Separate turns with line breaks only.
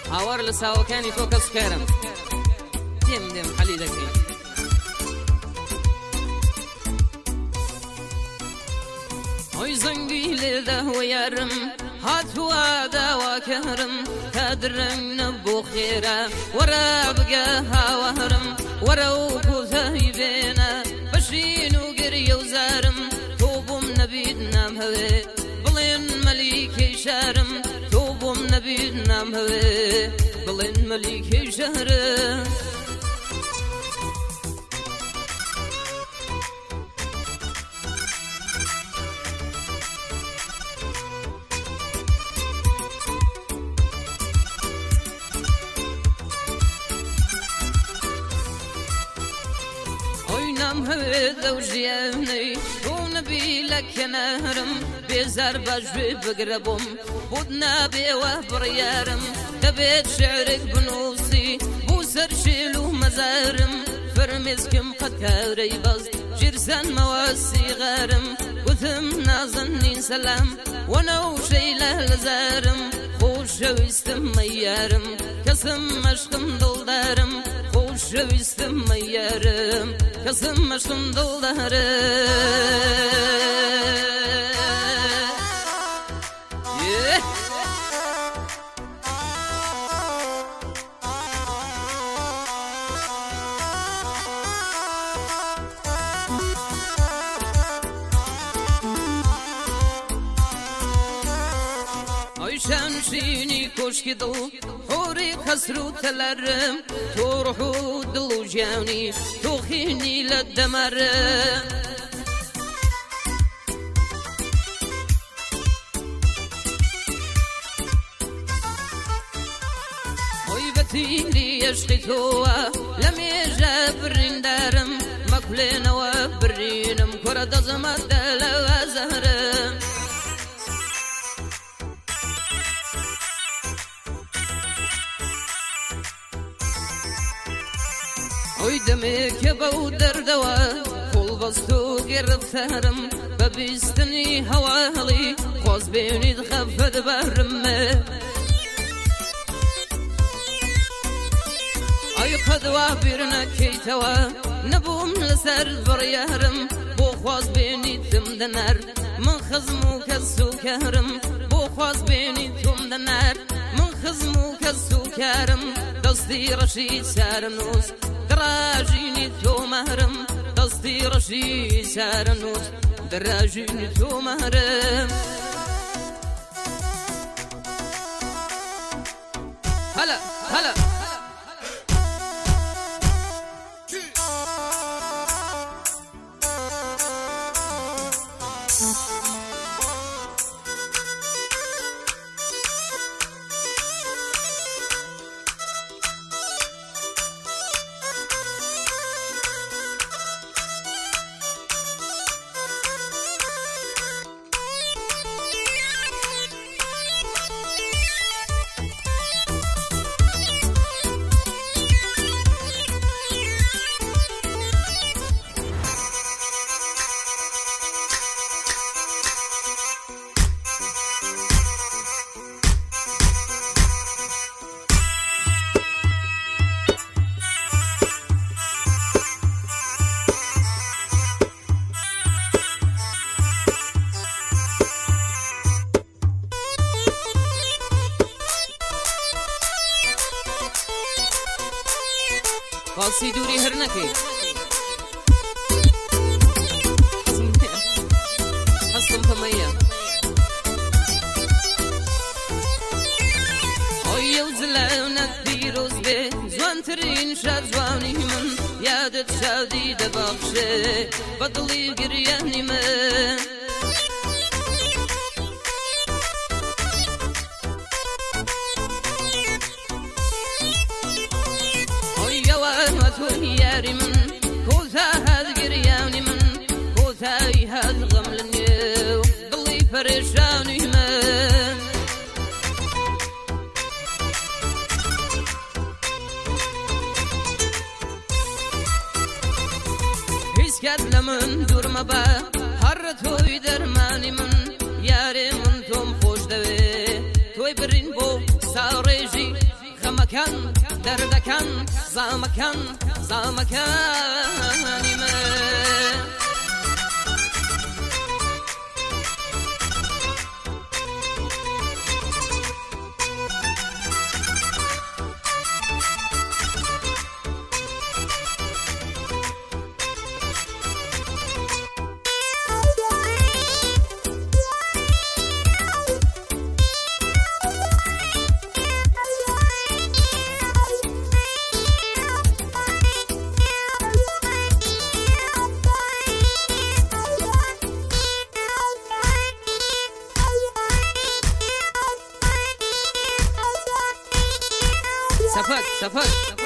هاوار لە ساوەکانی تۆ کەس کارم دێم حەلی دەکەین ئۆی زەنگی لێداوە یارم هاتووە داواکەرم تا درەنگ نەبوو خێرا وەرە بگە هاوارم وەرە و کوتای بێنە بەشین و گریە و زارم تۆ بۆم نەبیت نام هەوێ بڵێن مەلیکەی شارم تۆ بۆم نەبیت نام هەوێ بڵێن مەلیکەی شارم دەو ژیانەی بۆ نەبی لە کەنارم بێزار بەژێ بگرە بۆم بۆت نابێوە بڕیارم دەبێت شعرێک بنووسی بۆ سەر شێل و مەزارم فەرمێسکم قەت کارەی بەز ژیرزانمەوە سیغارم وتم نازەنین سەلام وەنەوشەی لە لەزارم خۆشەویستم مەیارم کەسم مەشقم دڵدارم خۆشەویستم مەیارم کەسم مەشقم شانشینی کۆشکی دڵ حۆری خەسر و تەلەرم تۆ ڕوح و دڵ و ژیانی تۆ خینی لە دەمەرم ئۆی بەتیری عشقی تۆوە لە مێژە بریندارم مەکولێنەوە برینم کۆرە دەزەمەدە لەوە زەهرم ئۆی دەمێکە بەو دەردەوە خۆڵ بەست و گێڕفتارم بە بیستنی هەواڵی خۆز بێنیت خەفەت بەرمە ئەی قەدوا بیر نەکەیتەوە نەبووم لەسەر بڕیارم بۆ خواز بێنیتم دەنەر من خزم و کەس و کارم بۆ خواز بێنیتم دەنەر من خزم و کەس و کارم دەستی ڕەشی چارەنووس دراژینی تۆ مەهرم دەستی ڕەشی چارەنووس دراژینی تۆ مەهرم هەلا هەلا باسی دووری هەر نەکەی هەستم پەمەیە ئۆی ئەو جلەونەت پیرۆز بێ جوانترین شاد جوانی من یادت شادی دەبەخشێ بە دڵی گریانی من یاری من کۆتا هەز گریانی من کۆتایی هەز غەم لە نێو دڵی پەرێشانی من هیچ کات لە من دوور مەبە هەڕە تۆی دەرمانی من یارێ من تۆم خۆش دەوێ تۆی برین بۆ ساڕێژی زامكان دردكان زامكان زامكان ما سفك